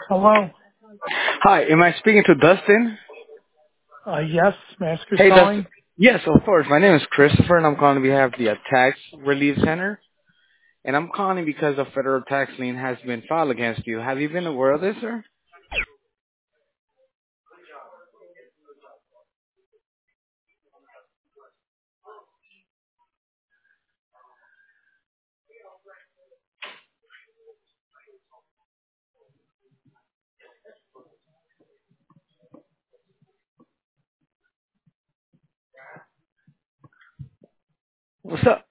Hello. Hi, am I speaking to Dustin? Yes, Master's Hey, Dustin. calling. Yes, of course. My name is Christopher, and I'm calling on behalf of the Tax Relief Center. And I'm calling because a federal tax lien has been filed against you. Have you been aware of this, sir? What's up?